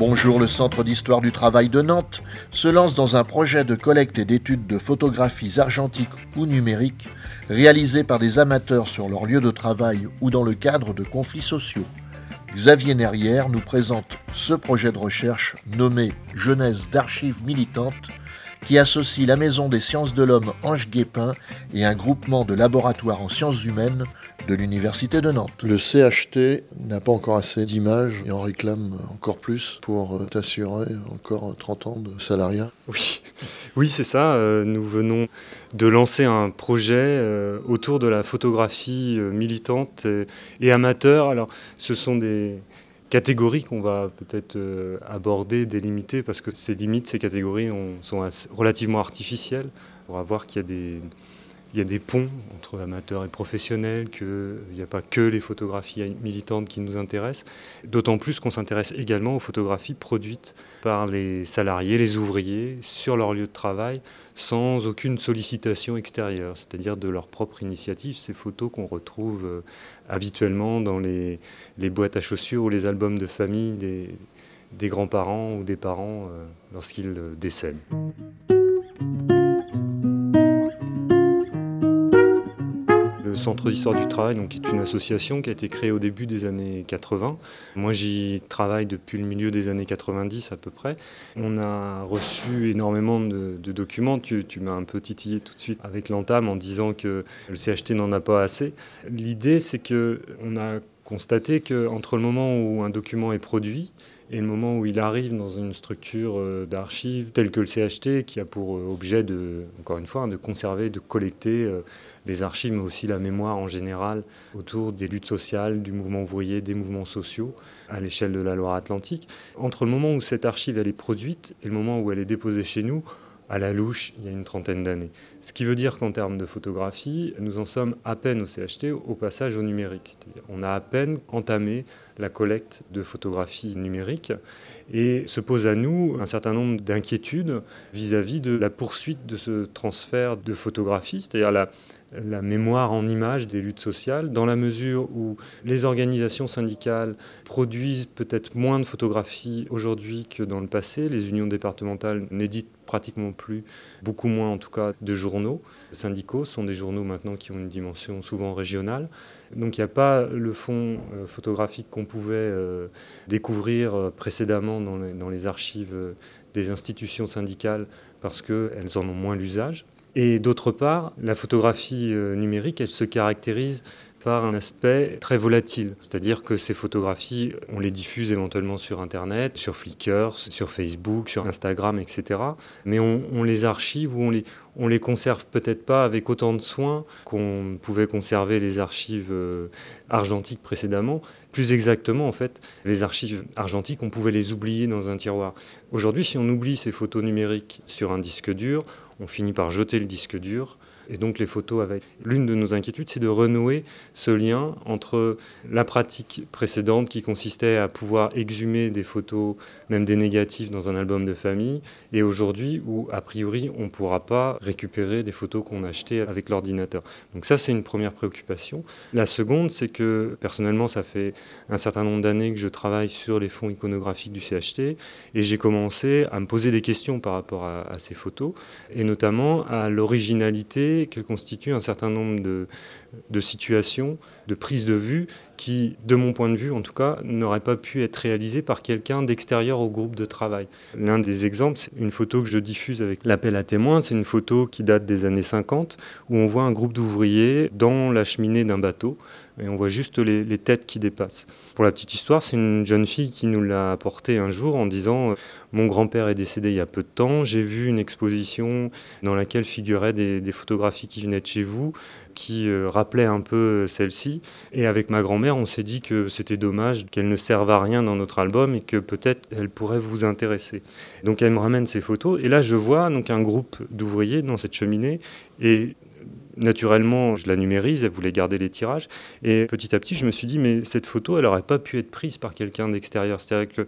Bonjour, le Centre d'histoire du travail de Nantes se lance dans un projet de collecte et d'étude de photographies argentiques ou numériques réalisées par des amateurs sur leur lieu de travail ou dans le cadre de conflits sociaux. Xavier Nerrière nous présente ce projet de recherche nommé Jeunesse d'archives militantes qui associe la Maison des sciences de l'homme Ange Guépin et un groupement de laboratoires en sciences humaines de l'Université de Nantes. Le CHT n'a pas encore assez d'images et en réclame encore plus pour assurer encore 30 ans de salariat. Oui, c'est ça. Nous venons de lancer un projet autour de la photographie militante et amateur. Alors, ce sont des catégories qu'on va peut-être aborder, délimiter, parce que ces limites, ces catégories sont relativement artificielles. On va voir qu'il y a des ponts entre amateurs et professionnels, qu'il n'y a pas que les photographies militantes qui nous intéressent, d'autant plus qu'on s'intéresse également aux photographies produites par les salariés, les ouvriers, sur leur lieu de travail, sans aucune sollicitation extérieure, c'est-à-dire de leur propre initiative, ces photos qu'on retrouve habituellement dans les boîtes à chaussures ou les albums de famille des grands-parents ou des parents lorsqu'ils décèdent. Le Centre d'histoire du travail donc, est une association qui a été créée au début des années 80. Moi, j'y travaille depuis le milieu des années 90 à peu près. On a reçu énormément de documents. Tu m'as un peu titillé tout de suite avec l'entame en disant que le CHT n'en a pas assez. L'idée, c'est qu'on a constaté qu'entre le moment où un document est produit et le moment où il arrive dans une structure d'archives telle que le CHT, qui a pour objet, encore une fois, de conserver, de collecter les archives, mais aussi la mémoire en général autour des luttes sociales, du mouvement ouvrier, des mouvements sociaux à l'échelle de la Loire-Atlantique. Entre le moment où cette archive elle est produite et le moment où elle est déposée chez nous, à la louche, il y a une trentaine d'années. Ce qui veut dire qu'en termes de photographie, nous en sommes à peine au CHT, au passage au numérique. C'est-à-dire on a à peine entamé la collecte de photographies numériques et se pose à nous un certain nombre d'inquiétudes vis-à-vis de la poursuite de ce transfert de photographies, c'est-à-dire la mémoire en images des luttes sociales, dans la mesure où les organisations syndicales produisent peut-être moins de photographies aujourd'hui que dans le passé. Les unions départementales n'éditent pratiquement plus, beaucoup moins en tout cas, de journaux syndicaux. Ce sont des journaux maintenant qui ont une dimension souvent régionale. Donc il n'y a pas le fond photographique qu'on pouvait découvrir précédemment dans les archives des institutions syndicales parce qu'elles en ont moins l'usage. Et d'autre part, la photographie numérique, elle se caractérise par un aspect très volatile. C'est-à-dire que ces photographies, on les diffuse éventuellement sur Internet, sur Flickr, sur Facebook, sur Instagram, etc. Mais on les archive ou on les conserve peut-être pas avec autant de soin qu'on pouvait conserver les archives argentiques précédemment. Plus exactement, en fait, les archives argentiques, on pouvait les oublier dans un tiroir. Aujourd'hui, si on oublie ces photos numériques sur un disque dur, on finit par jeter le disque dur. Et donc les photos avec... L'une de nos inquiétudes, c'est de renouer ce lien entre la pratique précédente qui consistait à pouvoir exhumer des photos, même des négatifs, dans un album de famille, et aujourd'hui où, a priori, on ne pourra pas récupérer des photos qu'on a achetées avec l'ordinateur. Donc ça, c'est une première préoccupation. La seconde, c'est que, personnellement, ça fait un certain nombre d'années que je travaille sur les fonds iconographiques du CHT, et j'ai commencé à me poser des questions par rapport à ces photos, et notamment à l'originalité que constitue un certain nombre de situations, de prises de vue qui, de mon point de vue en tout cas, n'auraient pas pu être réalisées par quelqu'un d'extérieur au groupe de travail. L'un des exemples, c'est une photo que je diffuse avec l'appel à témoins. C'est une photo qui date des années 50 où on voit un groupe d'ouvriers dans la cheminée d'un bateau et on voit juste les têtes qui dépassent. Pour la petite histoire, c'est une jeune fille qui nous l'a apporté un jour en disant « Mon grand-père est décédé il y a peu de temps, j'ai vu une exposition dans laquelle figuraient des photographies qui venaient de chez vous, qui rappelaient un peu celle-ci. Et avec ma grand-mère, on s'est dit que c'était dommage qu'elle ne serve à rien dans notre album et que peut-être elle pourrait vous intéresser. » Donc elle me ramène ces photos et là je vois donc un groupe d'ouvriers dans cette cheminée et naturellement, je la numérise, elle voulait garder les tirages. Et petit à petit, je me suis dit, mais cette photo, elle n'aurait pas pu être prise par quelqu'un d'extérieur. C'est-à-dire que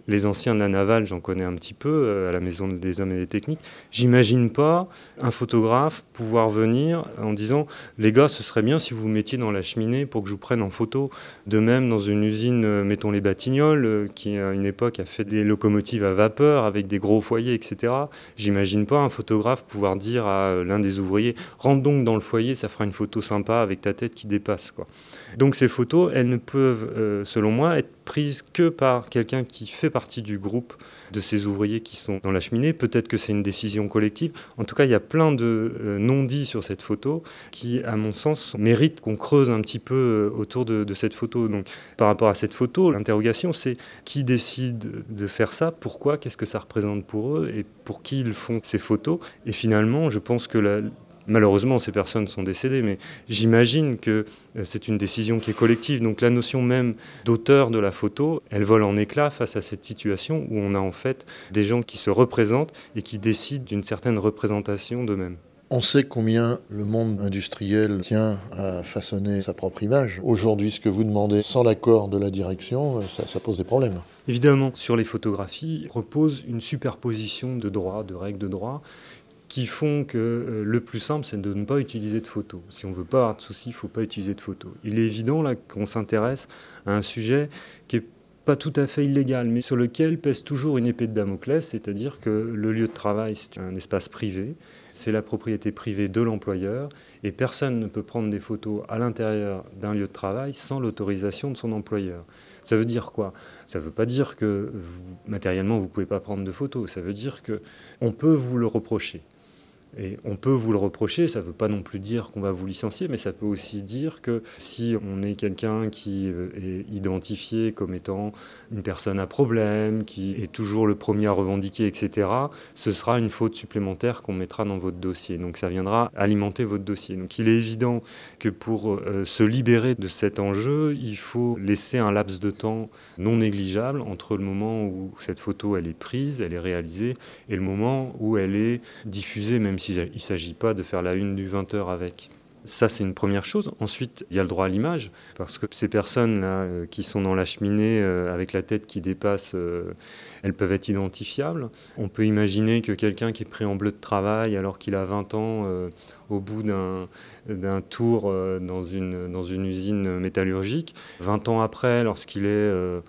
Les anciens de la navale, j'en connais un petit peu, à la Maison des Hommes et des Techniques. J'imagine pas un photographe pouvoir venir en disant « Les gars, ce serait bien si vous vous mettiez dans la cheminée pour que je vous prenne en photo ». De même, dans une usine, mettons les Batignolles, qui à une époque a fait des locomotives à vapeur avec des gros foyers, etc. J'imagine pas un photographe pouvoir dire à l'un des ouvriers « Rentre donc dans le foyer, ça fera une photo sympa avec ta tête qui dépasse ». Quoi. Donc ces photos, elles ne peuvent, selon moi, être prises que par quelqu'un qui fait partie du groupe de ces ouvriers qui sont dans la cheminée. Peut-être que c'est une décision collective. En tout cas, il y a plein de non-dits sur cette photo qui, à mon sens, méritent qu'on creuse un petit peu autour de cette photo. Donc, par rapport à cette photo, l'interrogation, c'est qui décide de faire ça, pourquoi, qu'est-ce que ça représente pour eux et pour qui ils font ces photos. Et finalement, je pense que malheureusement, ces personnes sont décédées, mais j'imagine que c'est une décision qui est collective. Donc la notion même d'auteur de la photo, elle vole en éclats face à cette situation où on a en fait des gens qui se représentent et qui décident d'une certaine représentation d'eux-mêmes. On sait combien le monde industriel tient à façonner sa propre image. Aujourd'hui, ce que vous demandez sans l'accord de la direction, ça pose des problèmes. Évidemment, sur les photographies repose une superposition de droits, de règles de droit, qui font que le plus simple, c'est de ne pas utiliser de photos. Si on ne veut pas avoir de soucis, il ne faut pas utiliser de photos. Il est évident là qu'on s'intéresse à un sujet qui n'est pas tout à fait illégal, mais sur lequel pèse toujours une épée de Damoclès, c'est-à-dire que le lieu de travail, c'est un espace privé, c'est la propriété privée de l'employeur, et personne ne peut prendre des photos à l'intérieur d'un lieu de travail sans l'autorisation de son employeur. Ça veut dire quoi ? Ça ne veut pas dire que matériellement, vous ne pouvez pas prendre de photos, ça veut dire qu'on peut vous le reprocher. Et on peut vous le reprocher, ça ne veut pas non plus dire qu'on va vous licencier, mais ça peut aussi dire que si on est quelqu'un qui est identifié comme étant une personne à problème, qui est toujours le premier à revendiquer, etc., ce sera une faute supplémentaire qu'on mettra dans votre dossier. Donc ça viendra alimenter votre dossier. Donc il est évident que pour se libérer de cet enjeu, il faut laisser un laps de temps non négligeable entre le moment où cette photo elle est prise, elle est réalisée, et le moment où elle est diffusée, même si il ne s'agit pas de faire la une du 20h avec. Ça, c'est une première chose. Ensuite, il y a le droit à l'image, parce que ces personnes-là qui sont dans la cheminée avec la tête qui dépasse, elles peuvent être identifiables. On peut imaginer que quelqu'un qui est pris en bleu de travail alors qu'il a 20 ans au bout d'un tour dans une usine métallurgique, 20 ans après, lorsqu'il est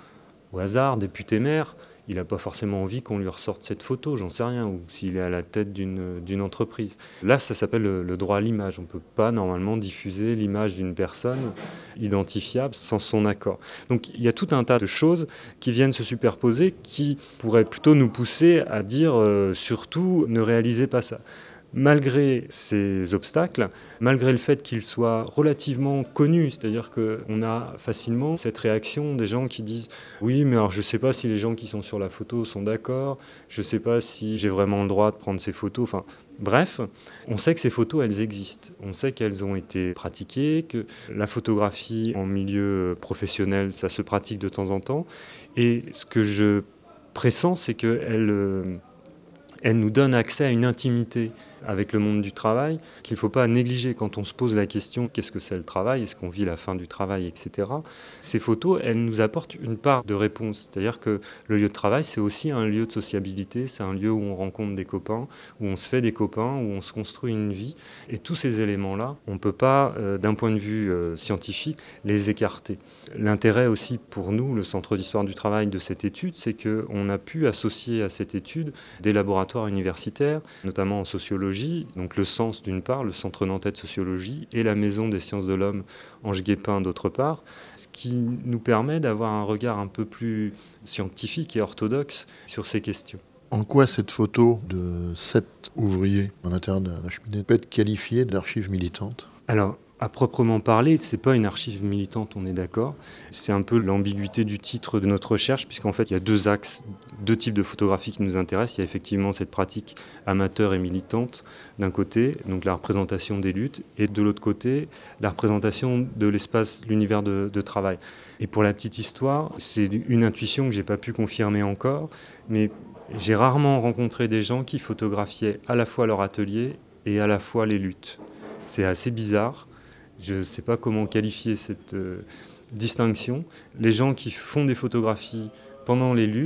au hasard député maire, il n'a pas forcément envie qu'on lui ressorte cette photo, j'en sais rien, ou s'il est à la tête d'une entreprise. Là, ça s'appelle le droit à l'image. On ne peut pas normalement diffuser l'image d'une personne identifiable sans son accord. Donc il y a tout un tas de choses qui viennent se superposer qui pourraient plutôt nous pousser à dire surtout ne réalisez pas ça. Malgré ces obstacles, malgré le fait qu'ils soient relativement connus, c'est-à-dire qu'on a facilement cette réaction des gens qui disent « Oui, mais alors je ne sais pas si les gens qui sont sur la photo sont d'accord, je ne sais pas si j'ai vraiment le droit de prendre ces photos. » Enfin, bref, on sait que ces photos, elles existent. On sait qu'elles ont été pratiquées, que la photographie en milieu professionnel, ça se pratique de temps en temps. Et ce que je pressens, c'est qu'elle nous donne accès à une intimité avec le monde du travail qu'il ne faut pas négliger quand on se pose la question qu'est-ce que c'est le travail, est-ce qu'on vit la fin du travail, etc. Ces photos, elles nous apportent une part de réponse, c'est-à-dire que le lieu de travail, c'est aussi un lieu de sociabilité, c'est un lieu où on rencontre des copains, où on se fait des copains, où on se construit une vie, et tous ces éléments-là, on ne peut pas, d'un point de vue scientifique, les écarter. L'intérêt aussi pour nous, le Centre d'histoire du travail de cette étude, c'est qu'on a pu associer à cette étude des laboratoires universitaires, notamment en sociologie, donc le Sens d'une part, le Centre nantais de sociologie, et la Maison des sciences de l'homme Ange Guépin d'autre part, ce qui nous permet d'avoir un regard un peu plus scientifique et orthodoxe sur ces questions. En quoi cette photo de 7 ouvriers en interne de la cheminée peut être qualifiée d'archive militante ? Alors, à proprement parler, ce n'est pas une archive militante, on est d'accord. C'est un peu l'ambiguïté du titre de notre recherche, puisqu'en fait, il y a deux axes, deux types de photographies qui nous intéressent. Il y a effectivement cette pratique amateur et militante, d'un côté, donc la représentation des luttes, et de l'autre côté, la représentation de l'espace, l'univers de travail. Et pour la petite histoire, c'est une intuition que je n'ai pas pu confirmer encore, mais j'ai rarement rencontré des gens qui photographiaient à la fois leur atelier et à la fois les luttes. C'est assez bizarre. Je ne sais pas comment qualifier cette distinction. Les gens qui font des photographies pendant les luttes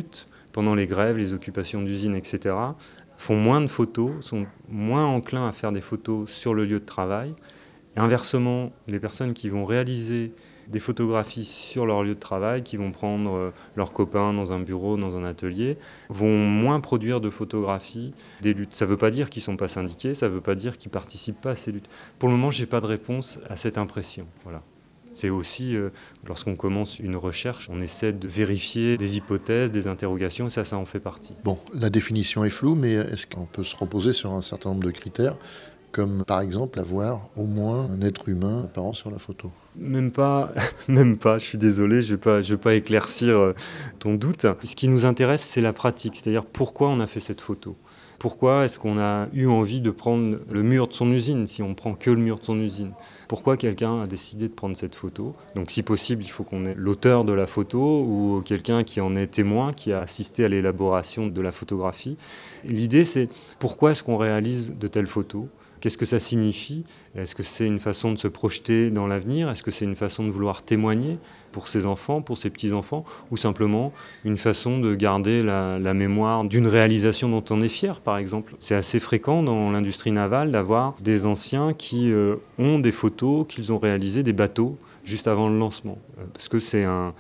pendant les grèves, les occupations d'usines, etc., font moins de photos, sont moins enclins à faire des photos sur le lieu de travail. Et inversement, les personnes qui vont réaliser des photographies sur leur lieu de travail, qui vont prendre leurs copains dans un bureau, dans un atelier, vont moins produire de photographies des luttes. Ça ne veut pas dire qu'ils ne sont pas syndiqués, ça ne veut pas dire qu'ils ne participent pas à ces luttes. Pour le moment, je n'ai pas de réponse à cette impression. Voilà. C'est aussi, lorsqu'on commence une recherche, on essaie de vérifier des hypothèses, des interrogations, et ça en fait partie. Bon, la définition est floue, mais est-ce qu'on peut se reposer sur un certain nombre de critères, comme par exemple avoir au moins un être humain apparent sur la photo? Même pas, je suis désolé, je vais pas éclaircir ton doute. Ce qui nous intéresse, c'est la pratique, c'est-à-dire pourquoi on a fait cette photo. Pourquoi est-ce qu'on a eu envie de prendre le mur de son usine, si on prend que le mur de son usine? Pourquoi quelqu'un a décidé de prendre cette photo? Donc si possible, il faut qu'on ait l'auteur de la photo ou quelqu'un qui en est témoin, qui a assisté à l'élaboration de la photographie. L'idée, c'est pourquoi est-ce qu'on réalise de telles photos? Qu'est-ce que ça signifie? Est-ce que c'est une façon de se projeter dans l'avenir? Est-ce que c'est une façon de vouloir témoigner pour ses enfants, pour ses petits-enfants? Ou simplement une façon de garder la mémoire d'une réalisation dont on est fier, par exemple? C'est assez fréquent dans l'industrie navale d'avoir des anciens qui ont des photos qu'ils ont réalisées des bateaux juste avant le lancement. Parce que c'est un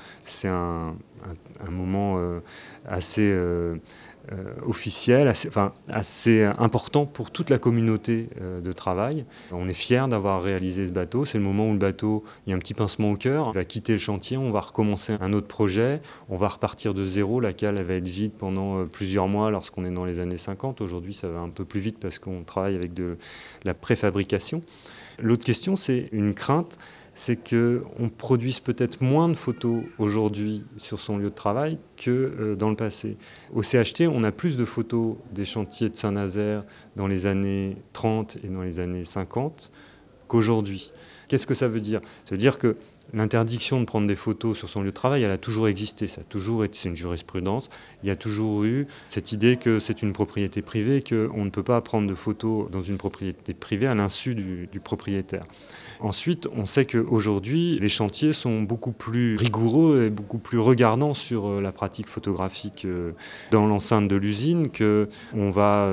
moment assez... officiel, assez important pour toute la communauté de travail. On est fiers d'avoir réalisé ce bateau. C'est le moment où le bateau, il y a un petit pincement au cœur. Il va quitter le chantier, on va recommencer un autre projet. On va repartir de zéro. La cale, elle va être vide pendant plusieurs mois lorsqu'on est dans les années 50. Aujourd'hui, ça va un peu plus vite parce qu'on travaille avec de la préfabrication. L'autre question, c'est une crainte, c'est qu'on produise peut-être moins de photos aujourd'hui sur son lieu de travail que dans le passé. Au CHT, on a plus de photos des chantiers de Saint-Nazaire dans les années 30 et dans les années 50 qu'aujourd'hui. Qu'est-ce que ça veut dire? Ça veut dire que l'interdiction de prendre des photos sur son lieu de travail, elle a toujours existé, ça a toujours été, c'est une jurisprudence. Il y a toujours eu cette idée que c'est une propriété privée, qu'on ne peut pas prendre de photos dans une propriété privée à l'insu du propriétaire. Ensuite, on sait qu'aujourd'hui, les chantiers sont beaucoup plus rigoureux et beaucoup plus regardants sur la pratique photographique dans l'enceinte de l'usine, qu'on va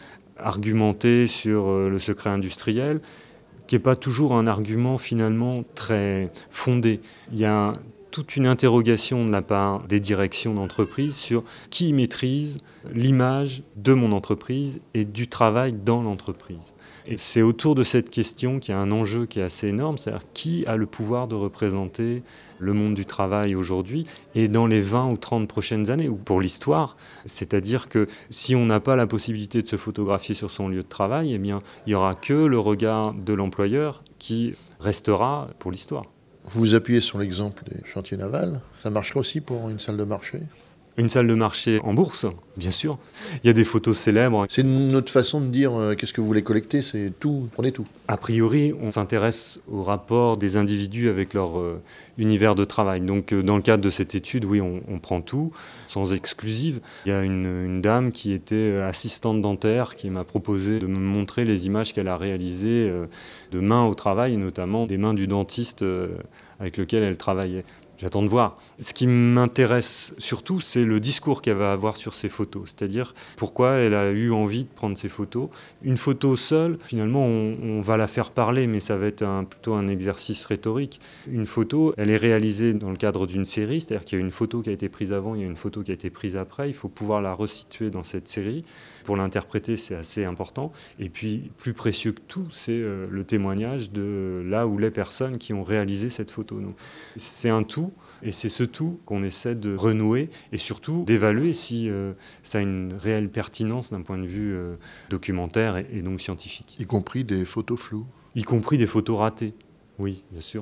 argumenter sur le secret industriel, qui n'est pas toujours un argument finalement très fondé. Il y a toute une interrogation de la part des directions d'entreprise sur qui maîtrise l'image de mon entreprise et du travail dans l'entreprise. Et c'est autour de cette question qu'il y a un enjeu qui est assez énorme, c'est-à-dire qui a le pouvoir de représenter le monde du travail aujourd'hui et dans les 20 ou 30 prochaines années, ou pour l'histoire. C'est-à-dire que si on n'a pas la possibilité de se photographier sur son lieu de travail, eh bien, il n'y aura que le regard de l'employeur qui restera pour l'histoire. Vous vous appuyez sur l'exemple des chantiers navals. Ça marcherait aussi pour une salle de marché? Une salle de marché en bourse, bien sûr. Il y a des photos célèbres. C'est notre façon de dire qu'est-ce que vous voulez collecter, c'est tout, prenez tout. A priori, on s'intéresse au rapport des individus avec leur univers de travail. Donc dans le cadre de cette étude, oui, on prend tout, sans exclusive. Il y a une dame qui était assistante dentaire qui m'a proposé de me montrer les images qu'elle a réalisées de mains au travail, et notamment des mains du dentiste avec lequel elle travaillait. J'attends de voir. Ce qui m'intéresse surtout, c'est le discours qu'elle va avoir sur ces photos. C'est-à-dire pourquoi elle a eu envie de prendre ces photos. Une photo seule, finalement, on va la faire parler, mais ça va être plutôt un exercice rhétorique. Une photo, elle est réalisée dans le cadre d'une série, c'est-à-dire qu'il y a une photo qui a été prise avant, il y a une photo qui a été prise après. Il faut pouvoir la resituer dans cette série. Pour l'interpréter, c'est assez important. Et puis, plus précieux que tout, c'est le témoignage de là où les personnes qui ont réalisé cette photo. Donc, c'est un tout. Et c'est ce tout qu'on essaie de renouer et surtout d'évaluer si ça a une réelle pertinence d'un point de vue documentaire et donc scientifique. Y compris des photos floues? Y compris des photos ratées, oui, bien sûr.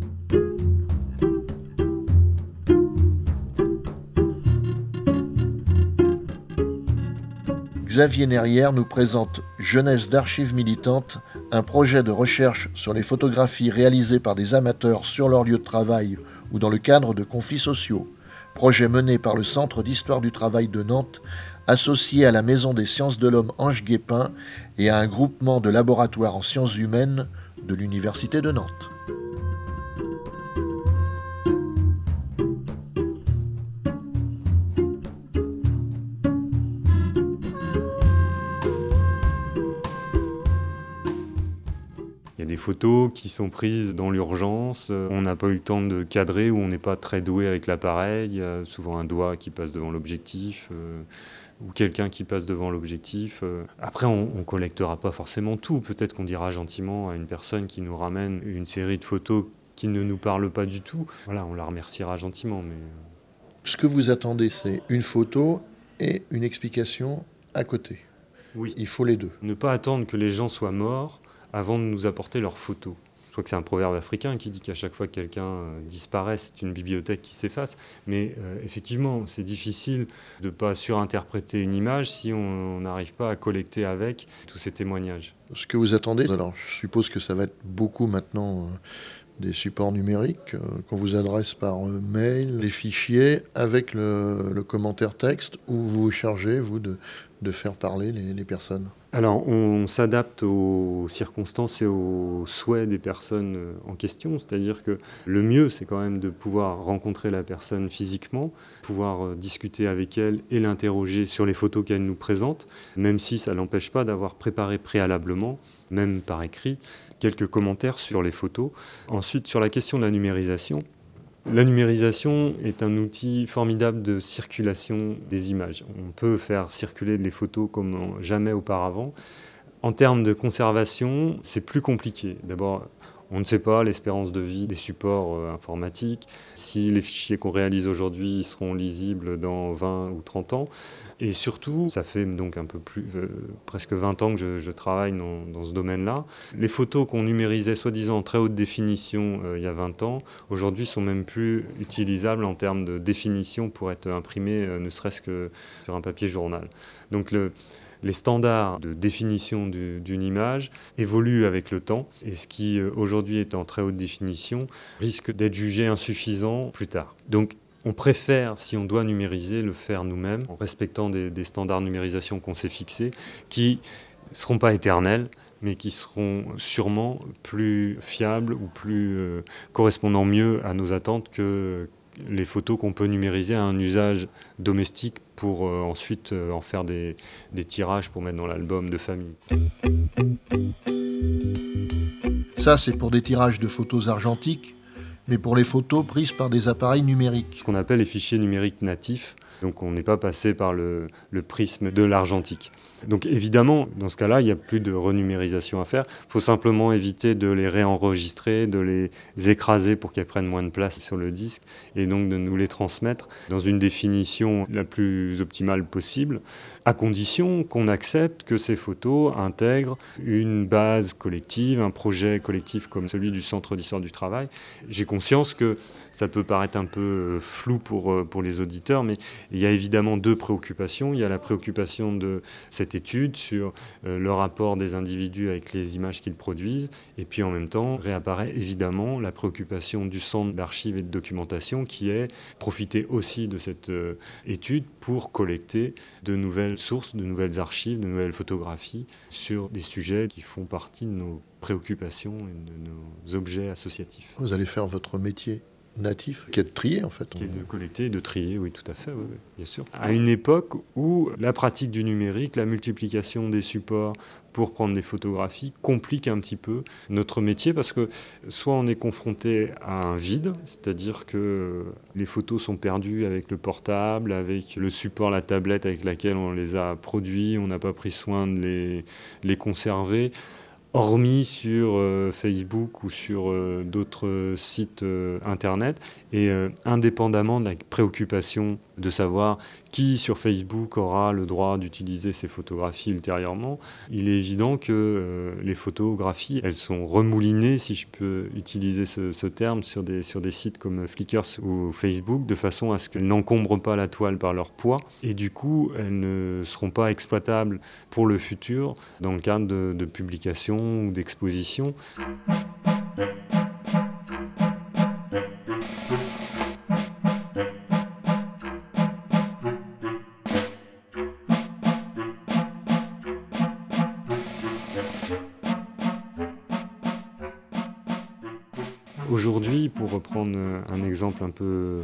Xavier Nerrière nous présente Jeunesse d'archives militantes, un projet de recherche sur les photographies réalisées par des amateurs sur leur lieu de travail ou dans le cadre de conflits sociaux. Projet mené par le Centre d'histoire du travail de Nantes, associé à la Maison des sciences de l'homme Ange Guépin et à un groupement de laboratoires en sciences humaines de l'Université de Nantes. y a des photos qui sont prises dans l'urgence, on n'a pas eu le temps de cadrer ou on n'est pas très doué avec l'appareil, il y a souvent un doigt qui passe devant l'objectif ou quelqu'un qui passe devant l'objectif. Après, on ne collectera pas forcément tout. Peut-être qu'on dira gentiment à une personne qui nous ramène une série de photos qui ne nous parle pas du tout. Voilà, on la remerciera gentiment. Mais Ce que vous attendez, c'est une photo et une explication à côté. oui, Il faut les deux. ne pas attendre que les gens soient morts avant de nous apporter leurs photos. Je crois que c'est un proverbe africain qui dit qu'à chaque fois que quelqu'un disparaît, c'est une bibliothèque qui s'efface. Mais effectivement, c'est difficile de ne pas surinterpréter une image si on n'arrive pas à collecter avec tous ces témoignages. Ce que vous attendez, alors je suppose que ça va être beaucoup maintenant des supports numériques qu'on vous adresse par mail, les fichiers avec le commentaire texte, où vous vous chargez, vous, de faire parler les personnes. Alors, on s'adapte aux circonstances et aux souhaits des personnes en question. C'est-à-dire que le mieux, c'est quand même de pouvoir rencontrer la personne physiquement, pouvoir discuter avec elle et l'interroger sur les photos qu'elle nous présente, même si ça ne l'empêche pas d'avoir préparé préalablement, même par écrit, quelques commentaires sur les photos. Ensuite, sur la question de la numérisation, est un outil formidable de circulation des images. On peut faire circuler les photos comme jamais auparavant. En termes de conservation, c'est plus compliqué. D'abord, on ne sait pas l'espérance de vie des supports informatiques, si les fichiers qu'on réalise aujourd'hui seront lisibles dans 20 ou 30 ans. Et surtout, ça fait donc un peu plus, presque 20 ans que je travaille dans ce domaine-là. Les photos qu'on numérisait soi-disant en très haute définition il y a 20 ans, aujourd'hui sont même plus utilisables en termes de définition pour être imprimées, ne serait-ce que sur un papier journal. Donc les standards de définition d'une image évoluent avec le temps et ce qui aujourd'hui est en très haute définition risque d'être jugé insuffisant plus tard. Donc on préfère, si on doit numériser, le faire nous-mêmes en respectant des standards de numérisation qu'on s'est fixés qui ne seront pas éternels mais qui seront sûrement plus fiables ou plus correspondant mieux à nos attentes que les photos qu'on peut numériser à un usage domestique pour ensuite en faire des tirages pour mettre dans l'album de famille. Ça, c'est pour des tirages de photos argentiques, mais pour les photos prises par des appareils numériques. Ce qu'on appelle les fichiers numériques natifs. Donc on n'est pas passé par le prisme de l'argentique. Donc évidemment, dans ce cas-là, il n'y a plus de renumérisation à faire. Il faut simplement éviter de les réenregistrer, de les écraser pour qu'elles prennent moins de place sur le disque et donc de nous les transmettre dans une définition la plus optimale possible, à condition qu'on accepte que ces photos intègrent une base collective, un projet collectif comme celui du Centre d'histoire du travail. J'ai conscience que ça peut paraître un peu flou pour les auditeurs, mais il y a évidemment deux préoccupations. Il y a la préoccupation de cette étude sur le rapport des individus avec les images qu'ils produisent. Et puis en même temps, réapparaît évidemment la préoccupation du centre d'archives et de documentation qui est profiter aussi de cette étude pour collecter de nouvelles sources, de nouvelles archives, de nouvelles photographies sur des sujets qui font partie de nos préoccupations et de nos objets associatifs. Vous allez faire votre métier natif, qui est de trier en fait. Qui est de collecter, de trier, oui, tout à fait, oui, bien sûr. À une époque où la pratique du numérique, la multiplication des supports pour prendre des photographies complique un petit peu notre métier parce que soit on est confronté à un vide, c'est-à-dire que les photos sont perdues avec le portable, avec le support, la tablette avec laquelle on les a produits, on n'a pas pris soin de les conserver. Hormis sur Facebook ou sur d'autres sites Internet, et indépendamment de la préoccupation de savoir qui sur Facebook aura le droit d'utiliser ces photographies ultérieurement, il est évident que les photographies, elles sont remoulinées, si je peux utiliser ce terme, sur des sites comme Flickr ou Facebook, de façon à ce qu'elles n'encombrent pas la toile par leur poids, et du coup, elles ne seront pas exploitables pour le futur dans le cadre de publications ou d'expositions. Aujourd'hui, pour reprendre un exemple un peu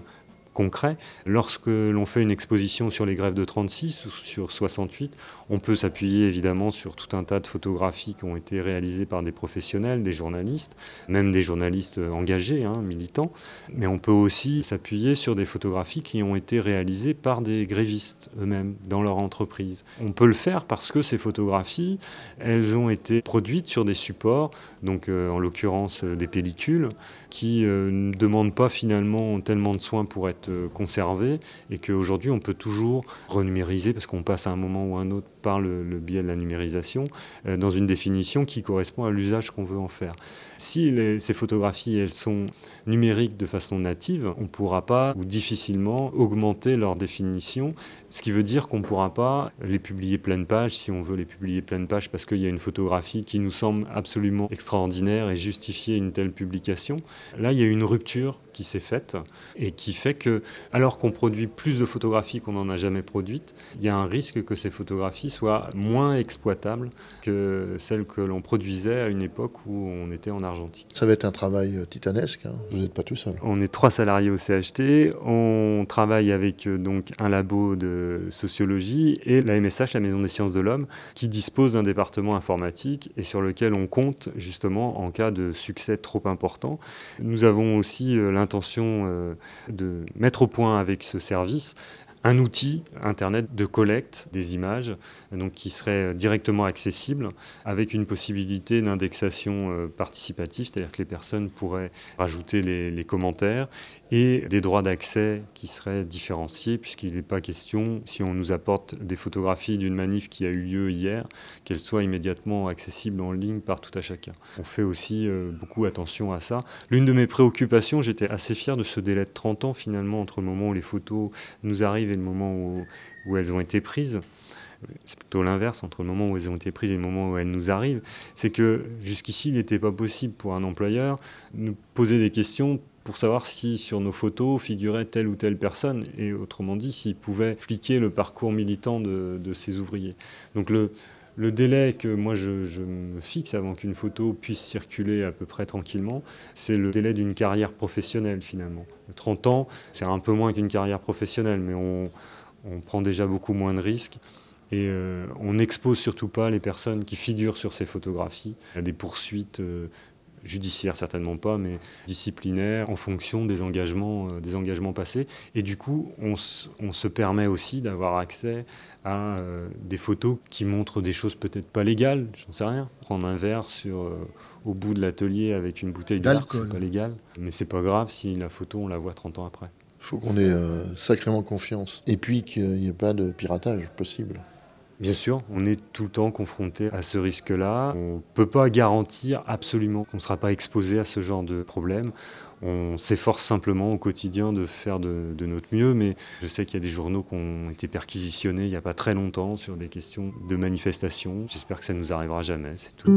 concret. Lorsque l'on fait une exposition sur les grèves de 36 ou sur 68, on peut s'appuyer évidemment sur tout un tas de photographies qui ont été réalisées par des professionnels, des journalistes, même des journalistes engagés, militants. Mais on peut aussi s'appuyer sur des photographies qui ont été réalisées par des grévistes eux-mêmes dans leur entreprise. On peut le faire parce que ces photographies, elles ont été produites sur des supports, donc en l'occurrence des pellicules, qui ne demandent pas finalement tellement de soins pour être conservées, et qu'aujourd'hui on peut toujours renumériser parce qu'on passe à un moment ou à un autre par le biais de la numérisation dans une définition qui correspond à l'usage qu'on veut en faire. Si ces photographies elles sont numériques de façon native, on ne pourra pas ou difficilement augmenter leur définition, ce qui veut dire qu'on ne pourra pas les publier pleine page si on veut les publier pleine page parce qu'il y a une photographie qui nous semble absolument extraordinaire et justifier une telle publication. Là, il y a une rupture qui s'est faite et qui fait que, alors qu'on produit plus de photographies qu'on n'en a jamais produites, il y a un risque que ces photographies soient moins exploitables que celles que l'on produisait à une époque où on était en argentique. Ça va être un travail titanesque, vous n'êtes pas tout seul. On est 3 salariés au CHT, on travaille avec donc un labo de sociologie et la MSH, la Maison des sciences de l'homme, qui dispose d'un département informatique et sur lequel on compte justement en cas de succès trop important. Nous avons aussi l'intention de mettre au point avec ce service un outil Internet de collecte des images donc qui serait directement accessible avec une possibilité d'indexation participative, c'est-à-dire que les personnes pourraient rajouter les commentaires et des droits d'accès qui seraient différenciés puisqu'il n'est pas question, si on nous apporte des photographies d'une manif qui a eu lieu hier, qu'elles soient immédiatement accessibles en ligne par tout à chacun. On fait aussi beaucoup attention à ça. L'une de mes préoccupations, j'étais assez fier de ce délai de 30 ans finalement entre le moment où les photos nous arrivent et le moment où elles ont été prises. C'est plutôt l'inverse, entre le moment où elles ont été prises et le moment où elles nous arrivent. C'est que jusqu'ici, il n'était pas possible pour un employeur de nous poser des questions pour savoir si sur nos photos figurait telle ou telle personne, et autrement dit, s'il pouvait fliquer le parcours militant de ces ouvriers. Donc le délai que moi je me fixe avant qu'une photo puisse circuler à peu près tranquillement, c'est le délai d'une carrière professionnelle finalement. 30 ans, c'est un peu moins qu'une carrière professionnelle, mais on prend déjà beaucoup moins de risques. Et on n'expose surtout pas les personnes qui figurent sur ces photographies à des poursuites judiciaires, certainement pas, mais disciplinaires en fonction des engagements passés. Et du coup, on se permet aussi d'avoir accès à des photos qui montrent des choses peut-être pas légales, j'en sais rien. Prendre un verre au bout de l'atelier avec une bouteille de marque, c'est pas légal. Mais c'est pas grave si la photo, on la voit 30 ans après. Il faut qu'on ait sacrément confiance. Et puis qu'il n'y ait pas de piratage possible. Bien sûr, on est tout le temps confronté à ce risque-là. On ne peut pas garantir absolument qu'on ne sera pas exposé à ce genre de problème. On s'efforce simplement au quotidien de faire de notre mieux, mais je sais qu'il y a des journaux qui ont été perquisitionnés il n'y a pas très longtemps sur des questions de manifestation. J'espère que ça ne nous arrivera jamais, c'est tout.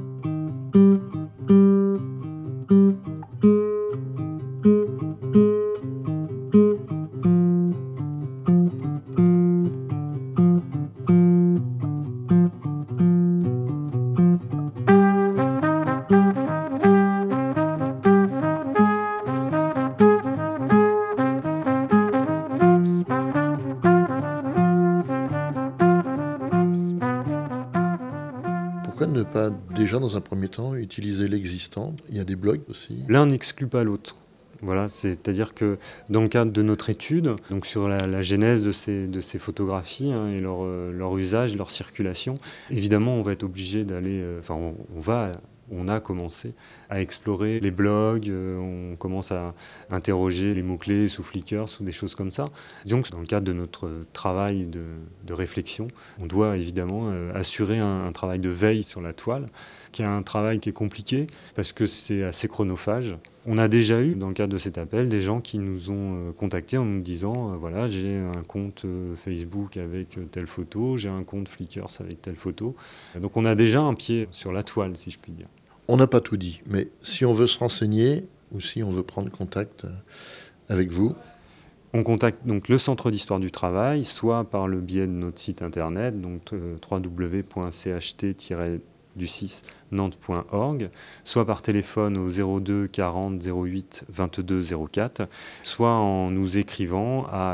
Pourquoi ne pas déjà dans un premier temps utiliser l'existant? Il y a des blogs aussi. L'un n'exclut pas l'autre. Voilà, c'est-à-dire que dans le cadre de notre étude, donc sur la genèse de ces photographies et leur usage, leur circulation, évidemment on va être obligé d'aller, on a commencé à explorer les blogs, on commence à interroger les mots-clés sous Flickr, sous des choses comme ça. Disons que dans le cadre de notre travail de réflexion, on doit évidemment assurer un travail de veille sur la toile, qui est un travail qui est compliqué parce que c'est assez chronophage. On a déjà eu, dans le cadre de cet appel, des gens qui nous ont contactés en nous disant voilà, j'ai un compte Facebook avec telle photo, j'ai un compte Flickr avec telle photo. Donc on a déjà un pied sur la toile, si je puis dire. On n'a pas tout dit, mais si on veut se renseigner ou si on veut prendre contact avec vous, on contacte donc le Centre d'Histoire du Travail, soit par le biais de notre site internet, donc www.cht-du du6 nantes.org, soit par téléphone au 02 40 08 22 04, soit en nous écrivant à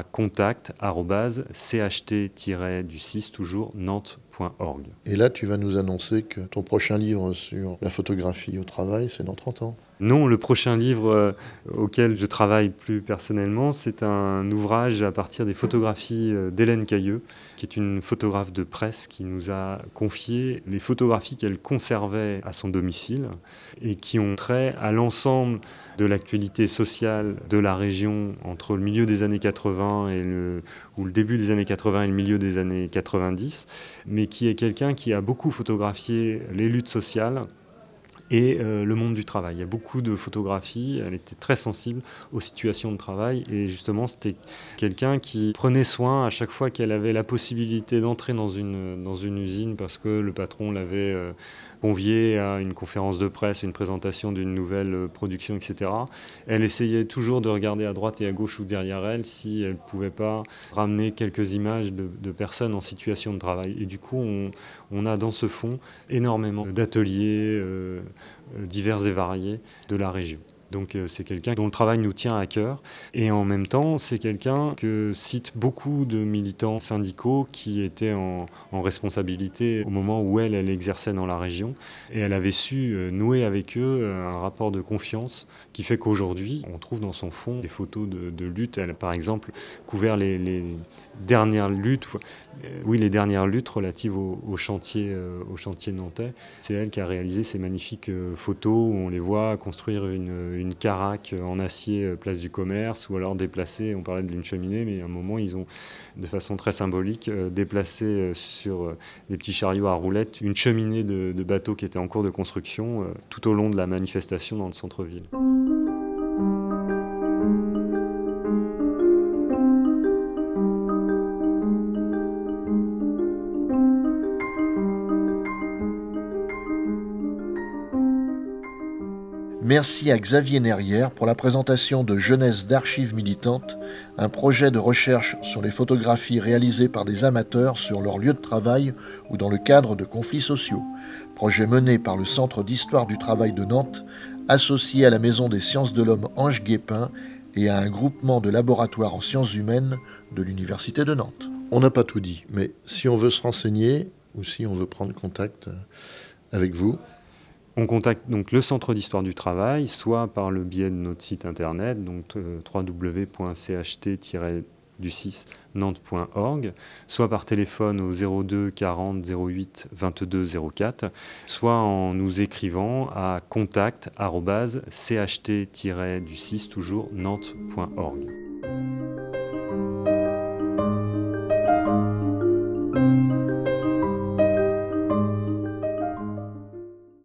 contact@cht-du6 toujours nantes.org. Et là, tu vas nous annoncer que ton prochain livre sur la photographie au travail, c'est dans 30 ans. Non, le prochain livre auquel je travaille plus personnellement, c'est un ouvrage à partir des photographies d'Hélène Cailleux, qui est une photographe de presse qui nous a confié les photographies qu'elle conservait à son domicile et qui ont trait à l'ensemble de l'actualité sociale de la région entre le milieu des années 80 ou le début des années 80 et le milieu des années 90, mais qui est quelqu'un qui a beaucoup photographié les luttes sociales et le monde du travail. Il y a beaucoup de photographies, elle était très sensible aux situations de travail et justement c'était quelqu'un qui prenait soin à chaque fois qu'elle avait la possibilité d'entrer dans une usine parce que le patron l'avait conviée à une conférence de presse, une présentation d'une nouvelle production, etc. Elle essayait toujours de regarder à droite et à gauche ou derrière elle si elle ne pouvait pas ramener quelques images de personnes en situation de travail. Et du coup, on a dans ce fond énormément d'ateliers divers et variés de la région. Donc c'est quelqu'un dont le travail nous tient à cœur et en même temps c'est quelqu'un que citent beaucoup de militants syndicaux qui étaient en responsabilité au moment où elle exerçait dans la région et elle avait su nouer avec eux un rapport de confiance qui fait qu'aujourd'hui on trouve dans son fond des photos de lutte. Elle a par exemple couvert les dernières luttes, les dernières luttes relatives au chantier nantais. C'est elle qui a réalisé ces magnifiques photos où on les voit construire une caraque en acier place du Commerce ou alors déplacer, on parlait d'une cheminée, mais à un moment ils ont de façon très symbolique déplacé sur des petits chariots à roulettes une cheminée de bateaux qui était en cours de construction tout au long de la manifestation dans le centre-ville. Merci à Xavier Nerrière pour la présentation de Jeunesse d'archives militantes, un projet de recherche sur les photographies réalisées par des amateurs sur leur lieu de travail ou dans le cadre de conflits sociaux. Projet mené par le Centre d'histoire du travail de Nantes, associé à la Maison des sciences de l'homme Ange Guépin et à un groupement de laboratoires en sciences humaines de l'Université de Nantes. On n'a pas tout dit, mais si on veut se renseigner ou si on veut prendre contact avec vous, on contacte donc le Centre d'histoire du travail, soit par le biais de notre site internet, donc www.cht-du6nantes.org, soit par téléphone au 02 40 08 22 04, soit en nous écrivant à contact@cht-du6 toujours nantes.org.